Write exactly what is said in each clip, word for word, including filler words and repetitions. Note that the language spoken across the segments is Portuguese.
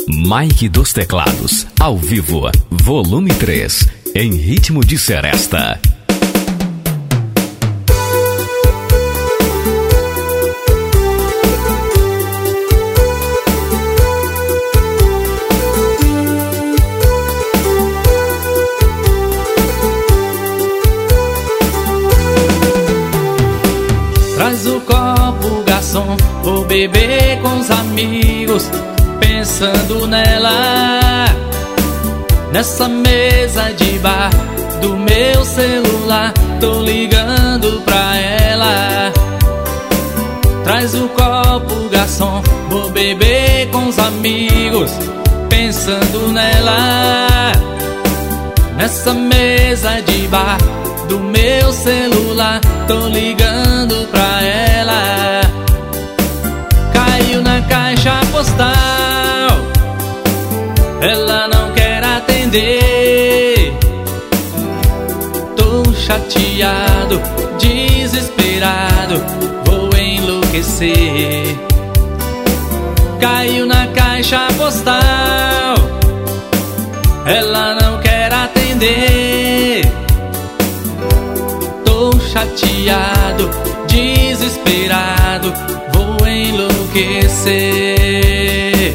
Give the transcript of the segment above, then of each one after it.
Mike dos Teclados, ao vivo, volume três, em ritmo de seresta. Traz o copo, garçom, vou beber com os amigos, pensando nela. Nessa mesa de bar do meu celular, tô ligando pra ela. Traz o copo, garçom, vou beber com os amigos, pensando nela. Nessa mesa de bar do meu celular, tô ligando pra ela. Caiu na caixa postal, ela não quer atender. Tô chateado, desesperado, vou enlouquecer. Caiu na caixa postal, ela não quer atender. Tô chateado, desesperado, vou enlouquecer.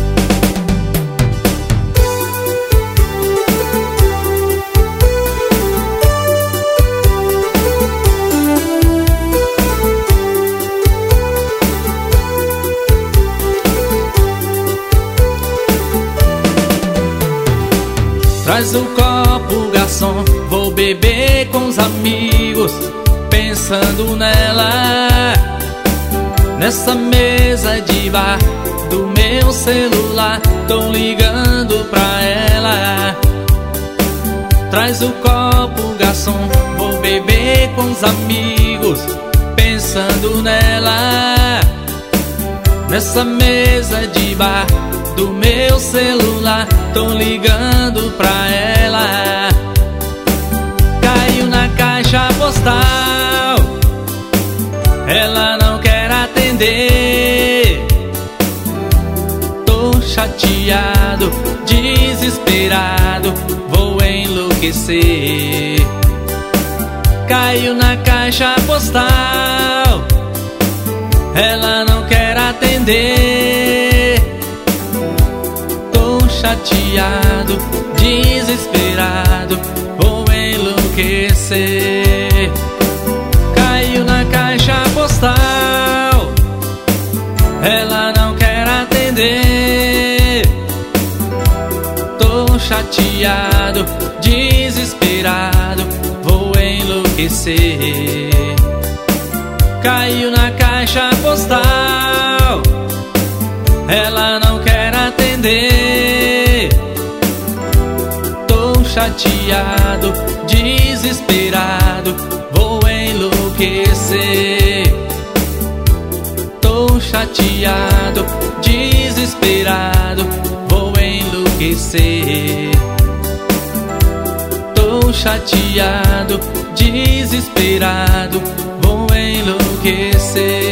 Traz o copo, garçom, vou beber com os amigos, pensando nela. Nessa mesa de bar do meu celular, tô ligando pra ela. Traz o copo, garçom, vou beber com os amigos, pensando nela. Nessa mesa de bar do meu celular, tô ligando pra ela. Caiu na caixa postal, ela não quer atender. Tô chateado, desesperado, vou enlouquecer. Caiu na caixa postal, ela não quer atender. Tô chateado, desesperado, vou enlouquecer. Caiu na caixa postal, ela não quer atender. Tô chateado, desesperado, vou enlouquecer. Caiu na caixa postal, ela não quer atender. Tô chateado, desesperado, vou enlouquecer. Tô chateado, desesperado, vou enlouquecer. Tô chateado, desesperado, vou enlouquecer.